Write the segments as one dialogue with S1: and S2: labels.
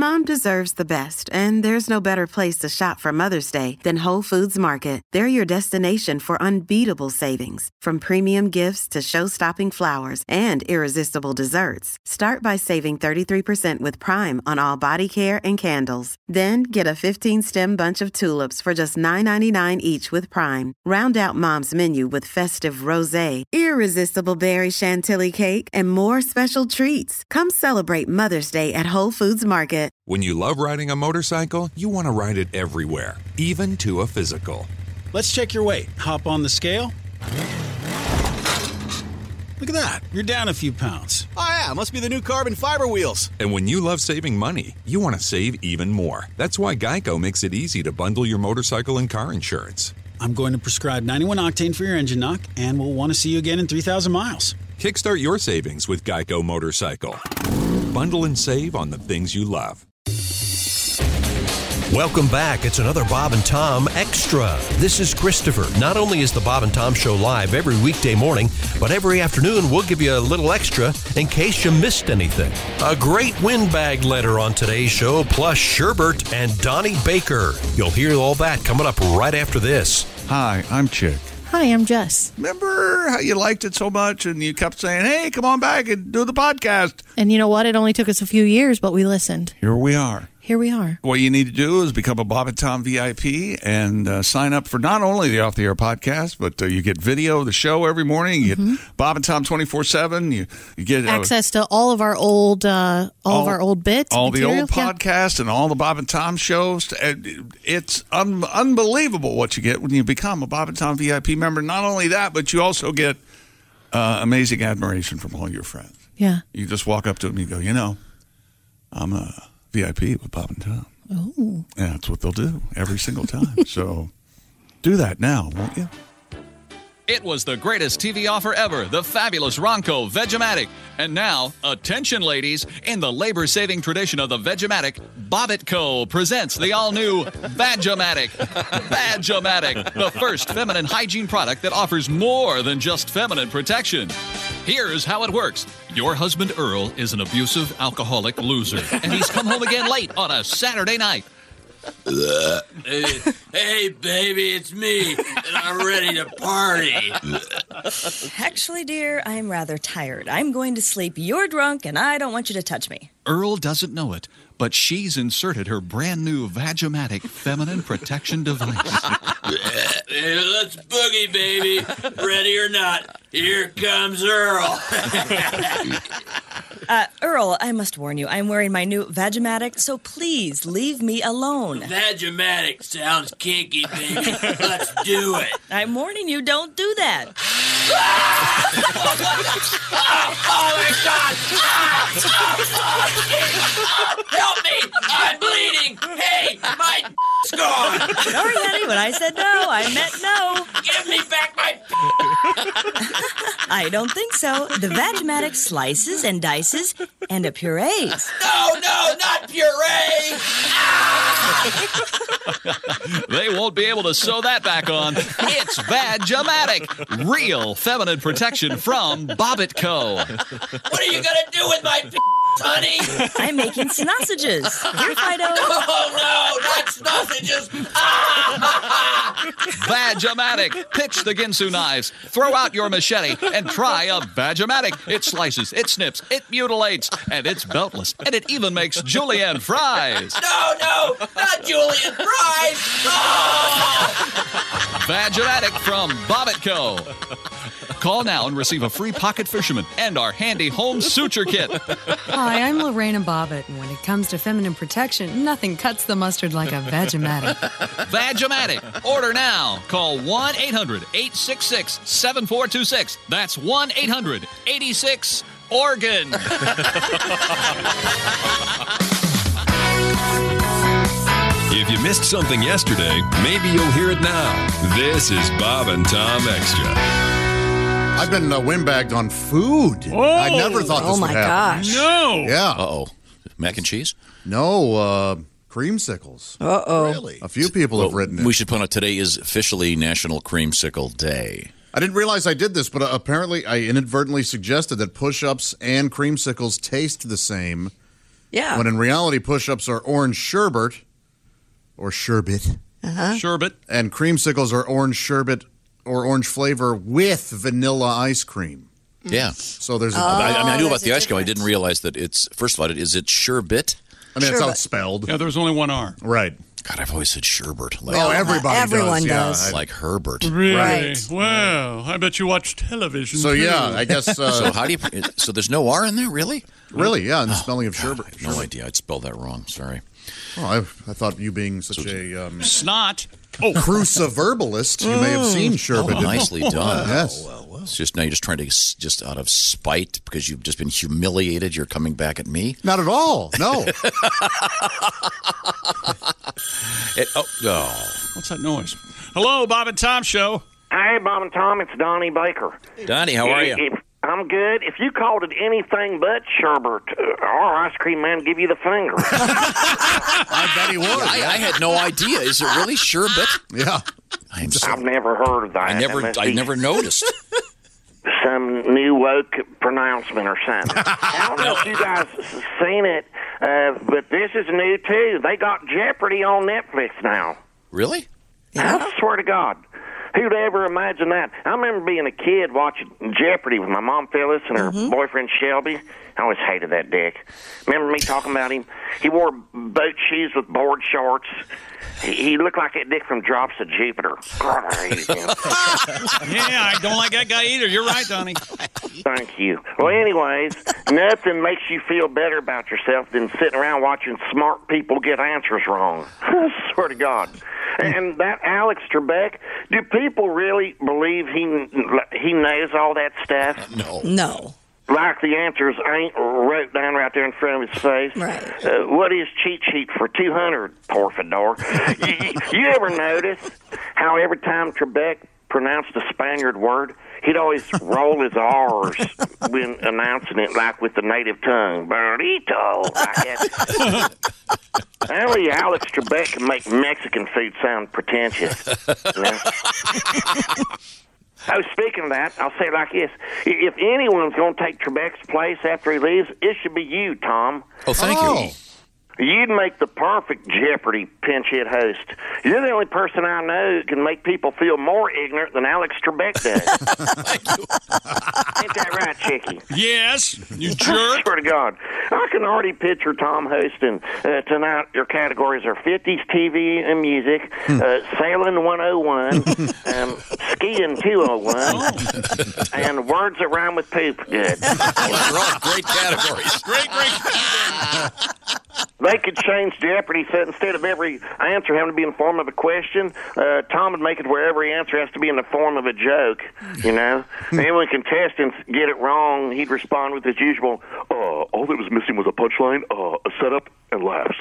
S1: Mom deserves the best, and there's no better place to shop for Mother's Day than Whole Foods Market. They're your destination for unbeatable savings, from premium gifts to show-stopping flowers and irresistible desserts. Start by saving 33% with Prime on all body care and candles. Then get a 15-stem bunch of tulips for just $9.99 each with Prime. Round out Mom's menu with festive rosé, irresistible berry chantilly cake, and more special treats. Come celebrate Mother's Day at Whole Foods Market.
S2: When you love riding a motorcycle, you want to ride it everywhere, even to a physical.
S3: Let's check your weight. Hop on the scale. Look at that. You're down a few pounds.
S4: Oh, yeah. Must be the new carbon fiber wheels.
S2: And when you love saving money, you want to save even more. That's why Geico makes it easy to bundle your motorcycle and car insurance.
S3: I'm going to prescribe 91 octane for your engine knock, and we'll want to see you again in 3,000 miles.
S2: Kickstart your savings with Geico Motorcycle. Bundle and save on the things you love.
S5: Welcome back. It's another Bob and Tom Extra. This is Christopher. Not only is the Bob and Tom Show live every weekday morning, but every afternoon we'll give you a little extra in case you missed anything. A great windbag letter on today's show, plus Sherbert and Donnie Baker. You'll hear all that coming up right after this.
S6: Hi, I'm Chick.
S7: Hi, I'm Jess.
S6: Remember how you liked it so much and you kept saying, hey, come on back and do the podcast?
S7: And you know what? It only took us a few years, but we listened.
S6: Here we are.
S7: Here we are.
S6: What you need to do is become a Bob and Tom VIP and sign up for not only the Off the Air podcast, but you get video of the show every morning. You get Bob and Tom 24/7. You get
S7: access to all of our old bits,
S6: all
S7: material.
S6: the old podcasts, and all the Bob and Tom shows. It's unbelievable what you get when you become a Bob and Tom VIP member. Not only that, but you also get amazing admiration from all your friends.
S7: Yeah,
S6: you just walk up to them and you go, I'm a VIP with Bob and Tom.
S7: Oh.
S6: Yeah, that's what they'll do every single time. So do that now, won't you?
S8: It was the greatest TV offer ever, the fabulous Ronco Vegematic. And now, attention ladies, in the labor-saving tradition of the Vegematic, Bobbit Co. presents the all-new Badgematic. Badgematic, the first feminine hygiene product that offers more than just feminine protection. Here's how it works. Your husband Earl is an abusive, alcoholic loser, and he's come home again late on a Saturday night.
S9: Hey, baby, it's me, and I'm ready to party.
S10: Actually, dear, I'm rather tired. I'm going to sleep. You're drunk, and I don't want you to touch me.
S8: Earl doesn't know it, but she's inserted her brand new Vagematic feminine protection device.
S9: Hey, let's boogie, baby. Ready or not, here comes Earl.
S10: Earl, I must warn you, I'm wearing my new Vagematic, so please leave me alone.
S9: Vagematic sounds kinky, baby. Let's do it.
S10: I'm warning you, don't do that.
S9: Oh my God! Help me! I'm bleeding! Hey, my gone!
S10: Sorry, honey, when I said no, I meant no.
S9: Give me back my...
S10: I don't think so. The Vagematic slices and dices and purees.
S9: No, not puree!
S8: They won't be able to sew that back on. It's Vagematic, real feminine protection from Bobbit Co.
S9: What are you gonna do with my honey?
S10: I'm making sausages. Here, Fido.
S9: Oh, no, not sausages.
S8: Vagematic. Pitch the Ginsu knives. Throw out your machete and try a Vagematic. It slices, it snips, it mutilates, and it's beltless. And it even makes julienne fries.
S9: No, not julienne fries. Oh!
S8: Vagematic from Bobbit Co. Call now and receive a free pocket fisherman and our handy home suture kit.
S11: Hi, I'm Lorena Bobbitt, and when it comes to feminine protection, nothing cuts the mustard like a Vagematic.
S8: Vagematic. Order now. Call 1-800-866-7426. That's 1-800-86-ORGAN.
S12: If you missed something yesterday, maybe you'll hear it now. This is Bob and Tom Extra.
S13: I've been windbagged on food.
S14: Oh,
S13: I never thought this would happen.
S14: Gosh. No.
S13: Yeah.
S14: Uh-oh. Mac and cheese?
S13: No, creamsicles.
S14: Uh-oh.
S13: Really? A few people have written it.
S14: We should point out today is officially National Creamsicle Day.
S13: I didn't realize I did this, but apparently I inadvertently suggested that push-ups and creamsicles taste the same.
S10: Yeah.
S13: When in reality, push-ups are orange sherbet or sherbet.
S6: Sherbet.
S13: And creamsicles are orange sherbet or orange flavor with vanilla ice cream.
S14: Yeah.
S13: So there's
S14: I knew about the ice cream. I didn't realize that it's, first of all, is it sherbet?
S13: I mean, it's how it's spelled.
S6: Yeah, there's only one R.
S13: Right.
S14: God, I've always said sherbet. Like,
S10: everyone does.
S14: Like Herbert.
S6: Really?
S10: Right.
S6: Well, I bet you watch television.
S13: So,
S6: too.
S13: yeah, I guess...
S14: so how do you... So there's no R in there, really?
S13: Really, yeah, in the spelling of sherbet.
S14: I have no idea. I'd spelled that wrong. Sorry.
S13: Well, I thought you being such a...
S6: snot.
S13: Cruciverbalist, you may have seen sherbet.
S14: Oh, nicely done.
S13: Yes.
S14: It's just now you're just trying to, just out of spite, because you've just been humiliated, you're coming back at me?
S13: Not at all. No.
S6: What's that noise? Hello, Bob and Tom Show.
S15: Hey, Bob and Tom, it's Donnie Baker.
S14: Donnie, how are you?
S15: I'm good. If you called it anything but sherbet, our ice cream man give you the finger.
S13: I bet he would.
S14: I had no idea. Is it really sherbet?
S13: Yeah.
S15: I've never heard of that.
S14: I never noticed.
S15: Some new woke pronouncement or something. I don't know if you guys seen it, but this is new too. They got Jeopardy on Netflix now.
S14: Really?
S15: Yeah. I swear to God. Who'd ever imagine that? I remember being a kid watching Jeopardy with my mom Phyllis and her boyfriend Shelby. I always hated that dick. Remember me talking about him? He wore boat shoes with board shorts. He looked like that dick from Drops of Jupiter. God, I hated him.
S6: Yeah, I don't like that guy either. You're right, Donnie.
S15: Thank you. Well, anyways, nothing makes you feel better about yourself than sitting around watching smart people get answers wrong. I swear to God. And that Alex Trebek, do people really believe he knows all that stuff?
S10: No.
S15: Like the answers ain't wrote down right there in front of his face.
S10: Right.
S15: What is cheat sheet for 200, poor Fedor? you ever notice how every time Trebek pronounced a Spaniard word, he'd always roll his R's when announcing it, like with the native tongue. Burrito. Like that. Only Alex Trebek can make Mexican food sound pretentious. You know? Oh, speaking of that, I'll say it like this. If anyone's going to take Trebek's place after he leaves, it should be you, Tom.
S14: Oh, thank you.
S15: You'd make the perfect Jeopardy pinch hit host. You're the only person I know who can make people feel more ignorant than Alex Trebek does. Ain't that right, Chicky?
S6: Yes, you jerk.
S15: I swear to God. I can already picture Tom hosting. Tonight, your categories are 50s TV and music, sailing 101, skiing 201, and words that rhyme with poop. Good.
S14: They're all great categories.
S6: Great.
S15: They could change Jeopardy so instead of every answer having to be in the form of a question, Tom would make it where every answer has to be in the form of a joke, you know? And when contestants get it wrong, he'd respond with his usual, all that was missing was a punchline, a setup, and laughs.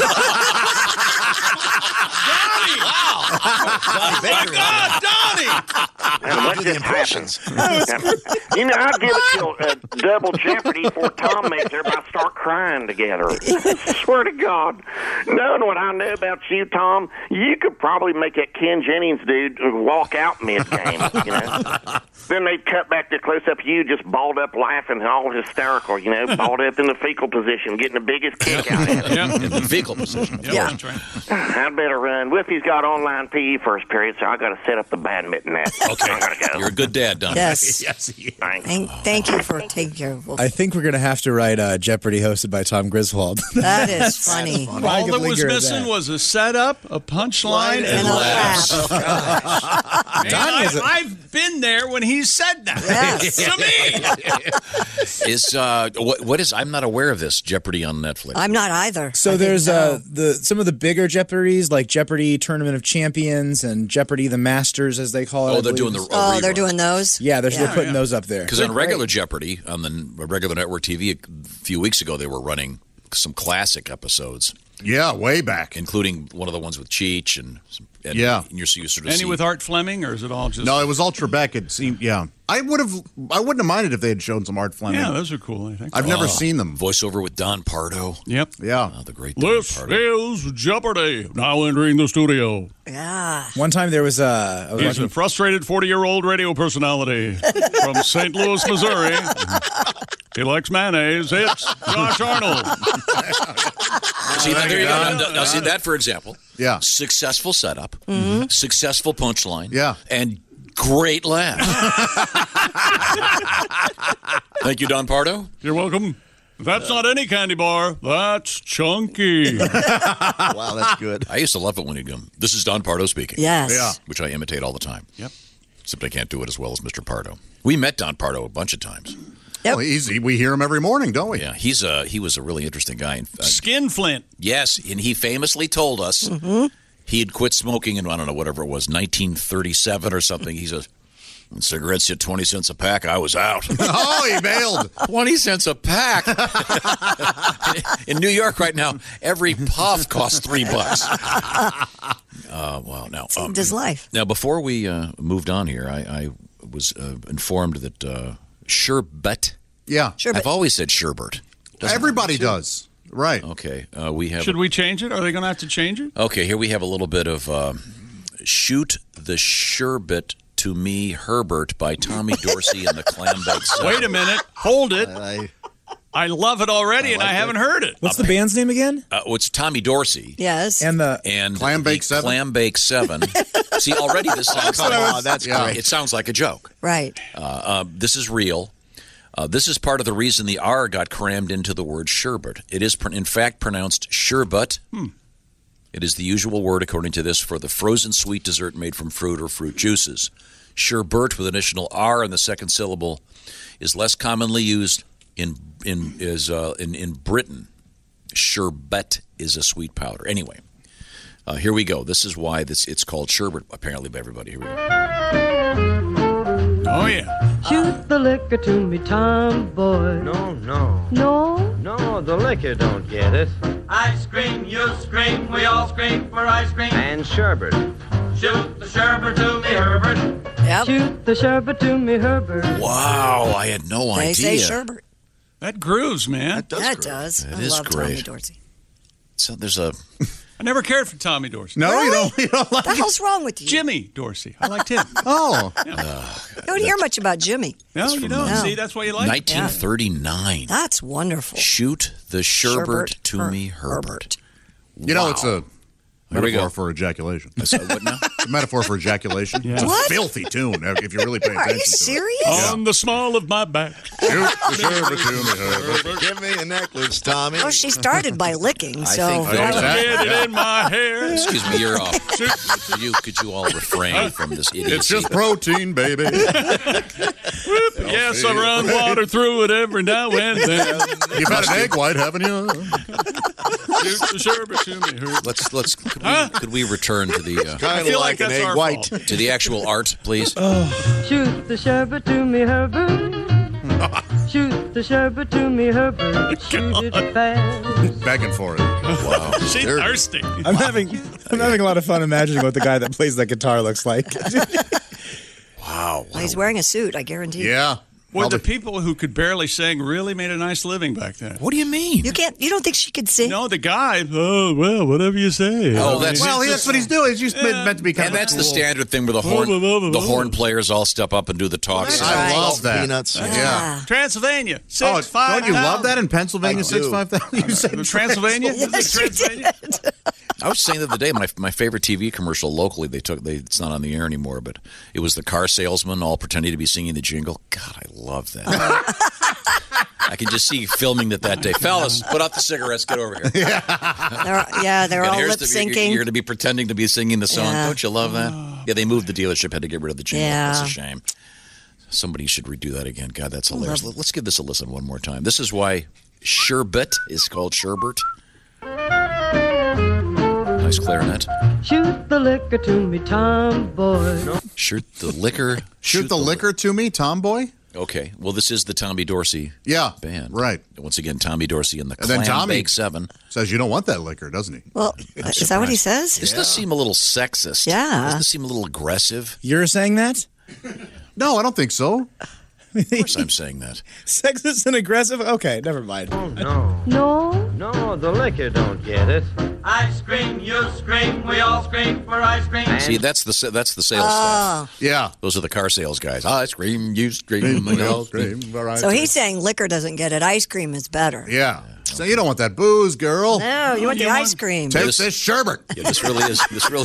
S6: Donnie! Wow! Oh, my God, Donnie!
S15: And what just happens? You know, I'd give it till double Jeopardy before Tom makes everybody start crying together. I swear to God. Knowing what I know about you, Tom, you could probably make that Ken Jennings dude walk out mid-game, you know? Then they'd cut back to close-up of you just balled up laughing, all hysterical, you know, balled up in the fecal position, getting the biggest kick out of it.
S14: Yeah, in the fecal position.
S10: Yeah.
S6: That's right.
S15: I'd better run. Whippy's got online PE first period, so I got to set up the badminton net.
S14: Okay.
S15: I got to go.
S14: You're a good dad, Don.
S10: Yes.
S13: Yes.
S10: Thank you for taking care of us.
S16: I think we're going to have to write Jeopardy hosted by Tom Griswold.
S10: That is funny.
S6: All that was missing was a setup, a punchline, and a laugh. I've been there when he said that.
S10: Yes.
S6: To me.
S14: Is what is? I'm not aware of this Jeopardy on Netflix.
S10: I'm not either.
S16: So there's some of the bigger Jeopardies, like Jeopardy Tournament of Champions and Jeopardy the Masters, as they call it.
S14: Oh, they're doing the.
S10: They're doing those.
S16: Yeah, they're putting those up there.
S14: Because on regular Jeopardy, on the regular network TV, a few weeks ago, they were running some classic episodes.
S13: Yeah, way back,
S14: including one of the ones with Cheech and
S13: yeah.
S14: And you're sort of
S6: any with Art Fleming, or is it all just?
S13: No, it was all Trebek. It seemed, yeah. I wouldn't have minded if they had shown some Art Fleming.
S6: Yeah, those are cool. I think
S13: I've never seen them.
S14: Voiceover with Don Pardo.
S6: Yep.
S13: Yeah.
S14: Oh, the great.
S6: This is Jeopardy. Now entering the studio.
S10: Yeah.
S16: One time there was
S6: He's a frustrated 40-year-old radio personality from St. Louis, Missouri. he likes mayonnaise. It's Josh Arnold.
S14: See, there you go. Now, see that, for example.
S13: Yeah.
S14: Successful setup,
S7: Mm-hmm.
S14: successful punchline,
S13: Yeah.
S14: and great laugh. Thank you, Don Pardo.
S6: You're welcome. That's not any candy bar. That's chunky.
S17: Wow, that's good.
S14: I used to love it when he'd go, this is Don Pardo speaking.
S7: Yes.
S13: Yeah.
S14: Which I imitate all the time.
S6: Yep.
S14: Except I can't do it as well as Mr. Pardo. We met Don Pardo a bunch of times.
S13: Well, we hear him every morning, don't we?
S14: Yeah, he was a really interesting guy.
S6: Skinflint.
S14: Yes, and he famously told us he had quit smoking in, I don't know, whatever it was, 1937 or something. He says, when cigarettes hit 20 cents a pack, I was out.
S13: Oh, he bailed.
S14: 20 cents a pack. In New York right now, every puff costs $3. Well, now
S10: Saved his life.
S14: Now, before we moved on here, I was informed that sherbet.
S13: Yeah.
S14: I've always said sherbet.
S13: Everybody does. Right.
S14: Okay. We have.
S6: Should we change it? Are they going to have to change it?
S14: Okay, here we have a little bit of Shoot the Sherbet to Me, Herbert by Tommy Dorsey and the Clambake Seven.
S6: Wait a minute. Hold it. I love it already, and I haven't heard it.
S16: What's the band's name again?
S14: It's Tommy Dorsey.
S10: Yes.
S16: And
S13: Clambake 7.
S14: Clambake 7. See, already this sounds like
S17: that's great.
S14: It sounds like a joke.
S10: Right.
S14: This is real. This is part of the reason the R got crammed into the word sherbet. It is, in fact, pronounced sherbet. It is the usual word, according to this, for the frozen sweet dessert made from fruit or fruit juices. Sherbet with additional R in the second syllable is less commonly used in Britain. Sherbet is a sweet powder. Anyway, here we go. This is why it's called sherbet, apparently, by everybody. Here we go.
S6: Oh, yeah.
S18: Shoot the liquor to me, tomboy.
S19: No.
S18: No?
S19: No, the liquor don't get it.
S9: Ice cream, you scream, we all scream for ice cream.
S19: And sherbet.
S9: Shoot the sherbet to me, Herbert.
S10: Yep.
S18: Shoot the sherbet to me, Herbert.
S14: Wow, I had no idea.
S10: They say sherbet.
S6: That grooves, man.
S10: That does.
S14: That
S10: I
S14: is
S10: love
S14: great.
S10: Tommy Dorsey.
S14: So there's a.
S6: I never cared for Tommy Dorsey.
S13: No,
S10: Really?
S13: you don't like
S10: What the hell's wrong with you?
S6: Jimmy Dorsey. I liked him.
S13: Oh.
S10: You don't hear much about Jimmy.
S6: No, you don't.
S10: No.
S6: See, that's why you like it.
S14: 1939.
S10: That's wonderful.
S14: Shoot the sherbet
S10: Sherbet
S14: to me, Herbert.
S13: You know, it's a
S14: Here we
S13: metaphor
S14: go.
S13: for ejaculation.
S14: What now?
S13: It's a metaphor for ejaculation.
S6: Yeah.
S13: It's a
S10: What?
S13: filthy tune if you're really paying
S10: Are
S13: attention
S10: you
S13: to
S10: serious?
S6: On the small of my back.
S13: it. Shoot the sherbet to me, Herbert.
S17: Give me a necklace, Tommy.
S10: Well, she started by licking, so.
S14: think
S6: I get it in my hair.
S14: Excuse me, you're off. Could you all refrain from this idiocy?
S13: It's just protein, baby.
S6: Yes, I run water through it every now and then.
S13: You've had an egg white, haven't you?
S6: Shoot the sherbet to me, Herbert.
S14: Let's could we return to the
S17: Kind
S6: feel
S17: of
S6: like
S17: like an
S6: that's
S17: egg
S6: our
S17: white.
S6: fault.
S14: to the actual art, please?
S18: Shoot the sherbet to me, Herbert. Shoot the sherbet to me, Herbert. Shoot it fast.
S13: Begging for it.
S14: Wow.
S6: She's thirsty.
S16: I'm having a lot of fun imagining what the guy that plays that guitar looks like.
S14: Wow.
S10: Well, he's wearing a suit, I guarantee.
S13: Yeah.
S6: Well, the people who could barely sing really made a nice living back then.
S14: What do you mean?
S10: You don't think she could sing?
S6: No, the guy, oh, well, whatever you say.
S14: Oh, that's
S13: That's what he's doing. He's just meant to be kind
S14: and
S13: of
S14: that's the
S13: cool.
S14: standard thing where the horn players all step up and do the talk.
S10: That's
S14: sing.
S10: right.
S13: I love that.
S17: Peanuts.
S13: Yeah.
S6: Transylvania,
S13: Oh,
S6: 6'5".
S13: don't you love that in Pennsylvania,
S17: I do.
S13: 6'5"? You said
S6: Transylvania?
S10: Yes, you
S6: Transylvania?
S10: did.
S14: I was saying the other day, my favorite TV commercial locally, it's not on the air anymore, but it was the car salesman all pretending to be singing the jingle. God, I love that. I can just see you filming that day. Fellas, put out the cigarettes. Get over here.
S10: They're all lip syncing.
S14: You're going to be pretending to be singing the song.
S10: Yeah.
S14: Don't you love that? Yeah, they moved the dealership, had to get rid of the jingle.
S10: Yeah.
S14: That's a shame. Somebody should redo that again. God, that's hilarious. Let's give this a listen one more time. This is why sherbet is called sherbet. Nice clarinet.
S18: Shoot the liquor to me, tomboy.
S14: Shoot the liquor.
S13: Shoot the liquor to me, tomboy?
S14: Okay. Well, this is the Tommy Dorsey band.
S13: Right.
S14: Once again, Tommy Dorsey and the
S13: And then Tommy
S14: Clambake 7.
S13: says you don't want that liquor, doesn't he?
S10: Well, is that what he says?
S14: This does seem a little sexist.
S10: Yeah.
S14: Doesn't this seem a little aggressive?
S16: You're saying that?
S13: No, I don't think so.
S14: Of course I'm saying that.
S16: Sexist and aggressive? Okay, never mind.
S19: No.
S18: No?
S19: No, the liquor don't get it.
S9: Ice cream, you scream, we all scream for ice cream.
S14: See, that's the sales staff.
S13: Yeah.
S14: Those are the car sales guys. Ice cream, you scream, we all scream.
S20: So he's saying liquor doesn't get it. Ice cream is better.
S13: Yeah. So you don't want that booze, girl.
S20: No, you want the ice cream.
S13: Take this sherbet.
S14: Yeah, this really is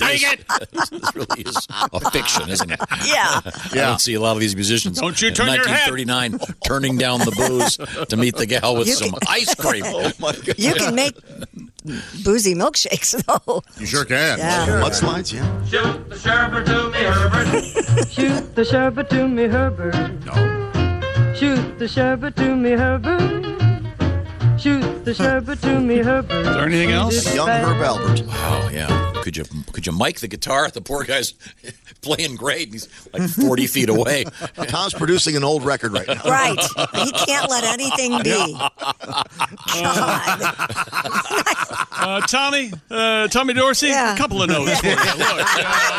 S14: a fiction, isn't it?
S20: Yeah.
S14: I don't see a lot of these musicians.
S6: Don't you
S14: in
S6: turn your head.
S14: 1939 turning down the booze to meet the gal with some ice cream. Oh my God.
S20: You can make boozy milkshakes, though.
S13: You sure can.
S20: Yeah.
S17: Mudslides, yeah.
S9: Shoot the sherbet to me, Herbert.
S18: Shoot the sherbet to me, Herbert.
S13: No.
S18: Shoot the sherbet to me, Herbert. Shoot the sherbet to me, Herbert.
S6: Is there anything else?
S17: Young Herb Albert.
S14: Wow, yeah. Could you mic the guitar? The poor guy's playing great. He's like 40 feet away.
S17: Tom's producing an old record right now.
S20: Right. He can't let anything be. God.
S6: Tommy Dorsey, a couple of notes for you. Look,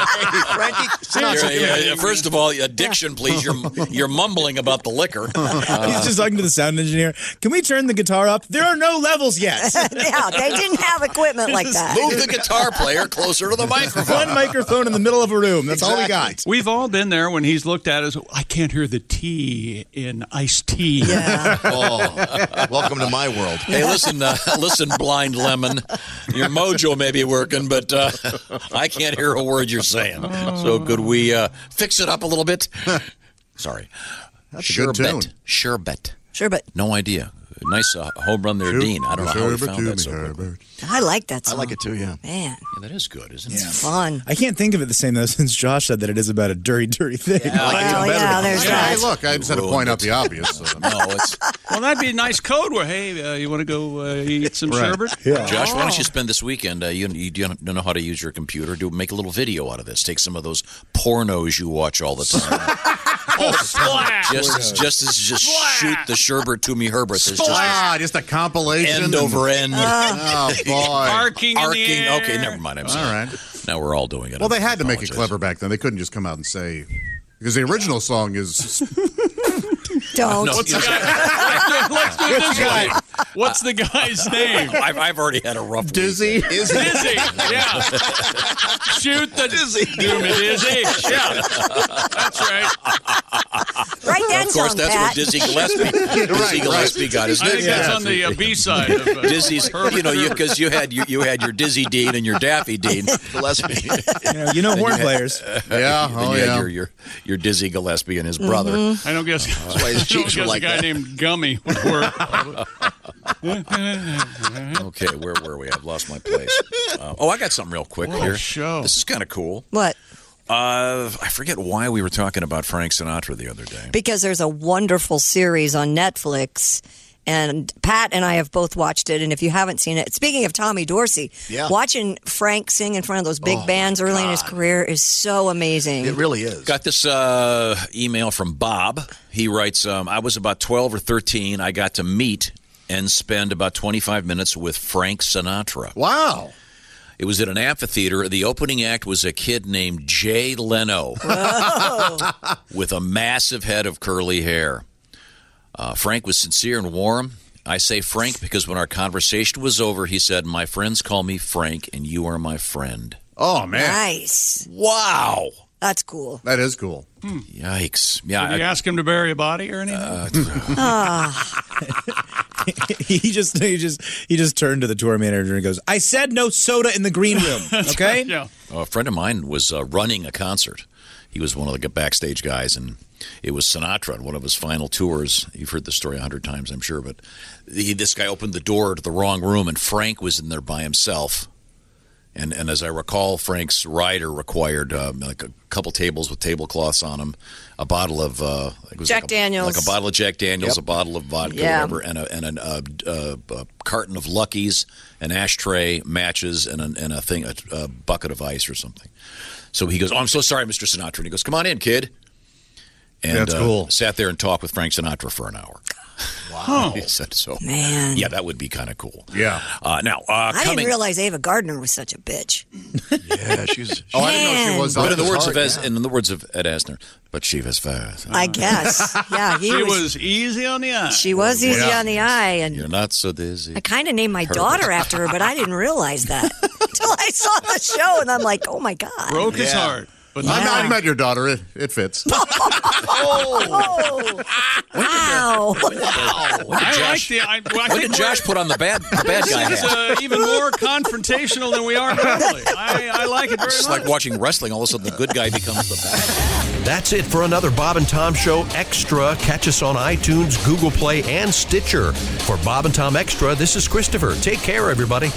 S17: Frankie,
S14: First of all, addiction, please. You're mumbling about the liquor.
S16: He's just talking to the sound engineer. Can we turn the guitar up? There are no levels yet.
S20: Yeah, they didn't have equipment like that.
S14: Move the guitar player closer to the microphone.
S16: One microphone in the middle of a room. That's all we got.
S6: We've all been there when he's looked at us. I can't hear the T in iced tea.
S20: Yeah.
S17: welcome to my world.
S14: Hey, listen, Blind Lemon. Your mojo may be working, but I can't hear a word you're saying. So could we fix it up a little bit? Sorry.
S13: That's a good tune.
S14: Sherbet.
S20: No
S14: idea. Nice home run there, Dean. I don't know how he found that so good.
S20: I like that song.
S17: I like it too, yeah.
S20: Man.
S14: Yeah, that is good, isn't it?
S20: It's fun.
S16: I can't think of it the same, though, since Josh said that it is about a dirty, dirty thing.
S20: Yeah, there's that.
S13: Hey, look, I just had to point out the obvious.
S6: Well, that'd be a nice code where, hey, you want to go eat some sherbet?
S16: Yeah.
S14: Josh, why don't you spend this weekend? You don't know how to use your computer. Make a little video out of this. Take some of those pornos you watch all the time. Just shoot the sherbet to me, Herbert. There's
S13: just a compilation.
S14: End over end.
S13: Oh, boy.
S6: Arcing.
S14: Okay, never mind. I'm sorry.
S13: All right.
S14: Now we're all doing it.
S13: Well, they had to make it clever back then. They couldn't just come out and say, because the original song is.
S20: Don't.
S6: No, let's do it this way. What's the guy's name?
S14: I've already had a rough
S13: Dizzy.
S6: Dizzy. Yeah. Shoot the Dizzy. Do me Dizzy. Yeah. That's right.
S20: Right then,
S14: of course, that's
S20: Pat.
S14: what Dizzy Gillespie. Dizzy Gillespie got his
S6: I think
S14: nickname.
S6: that's on the B-side of
S14: Dizzy's. Because you had your Dizzy Dean and your Daffy Dean Gillespie.
S16: You know horn players.
S13: Yeah.
S14: Oh yeah. Your Dizzy Gillespie and his brother.
S6: I don't guess.
S17: That's why his cheeks were like
S6: a guy
S17: that.
S6: named Gummy would work.
S14: Okay, where were we? I've lost my place. I got something real quick here.
S6: Show.
S14: This is kind of cool.
S20: What?
S14: I forget why we were talking about Frank Sinatra the other day.
S20: Because there's a wonderful series on Netflix, and Pat and I have both watched it. And if you haven't seen it, speaking of Tommy Dorsey, watching Frank sing in front of those big bands early in his career is so amazing.
S17: It really is.
S14: Got this email from Bob. He writes, I was about 12 or 13. I got to meet and spend about 25 minutes with Frank Sinatra.
S13: Wow.
S14: It was at an amphitheater. The opening act was a kid named Jay Leno with a massive head of curly hair. Frank was sincere and warm. I say Frank because when our conversation was over, he said, "My friends call me Frank, and you are my friend."
S13: Oh, man.
S20: Nice.
S14: Wow.
S20: That's cool.
S13: That is cool.
S14: Yikes. Yeah.
S6: Did you ask him to bury a body or anything?
S16: He just turned to the tour manager and goes, "I said no soda in the green room." Okay.
S6: Yeah.
S14: A friend of mine was running a concert. He was one of the backstage guys, and it was Sinatra on one of his final tours. You've heard the story 100 times, I'm sure, but this guy opened the door to the wrong room, and Frank was in there by himself. And as I recall, Frank's rider required like a couple tables with tablecloths on them, a bottle of
S20: Jack Daniels,
S14: like a bottle of Jack Daniels, a bottle of vodka, whatever, and a carton of Lucky's, an ashtray, matches, and a bucket of ice or something. So he goes, "Oh, I'm so sorry, Mr. Sinatra." And he goes, "Come on in, kid." And
S13: that's cool.
S14: Sat there and talked with Frank Sinatra for an hour. Wow. He said so.
S20: Man.
S14: Yeah, that would be kind of cool.
S13: Yeah.
S14: Now,
S20: I
S14: coming.
S20: didn't realize Ava Gardner was such a bitch.
S17: Yeah, she's.
S13: Oh, I didn't know she was.
S14: But in the words of Ed Asner, but she was fast.
S20: I guess. Yeah,
S6: she was easy on the eye.
S20: She was easy on the eye, and
S14: you're not so dizzy.
S20: I kind of named my daughter after her, but I didn't realize that until I saw the show, and I'm like, oh my god,
S6: broke his heart.
S13: But I met your daughter. It fits.
S20: Wow!
S14: When did Josh put on the bad guy
S6: It's
S14: hat?
S6: even more confrontational than we are normally. I like it very much.
S14: It's like watching wrestling. All of a sudden, the good guy becomes the bad.
S5: That's it for another Bob and Tom Show Extra. Catch us on iTunes, Google Play, and Stitcher. For Bob and Tom Extra, this is Christopher. Take care, everybody.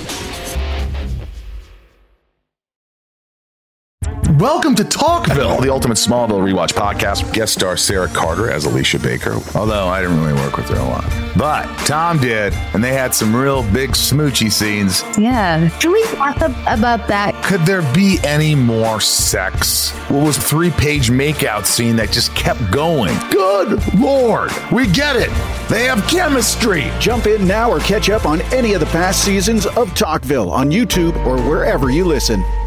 S21: Welcome to Talkville, the ultimate Smallville rewatch podcast. Guest star Sarah Carter as Alicia Baker, although I didn't really work with her a lot. But Tom did, and they had some real big smoochy scenes.
S22: Yeah. Can we talk about that?
S21: Could there be any more sex? What was a 3-page makeout scene that just kept going? Good Lord, we get it. They have chemistry.
S23: Jump in now or catch up on any of the past seasons of Talkville on YouTube or wherever you listen.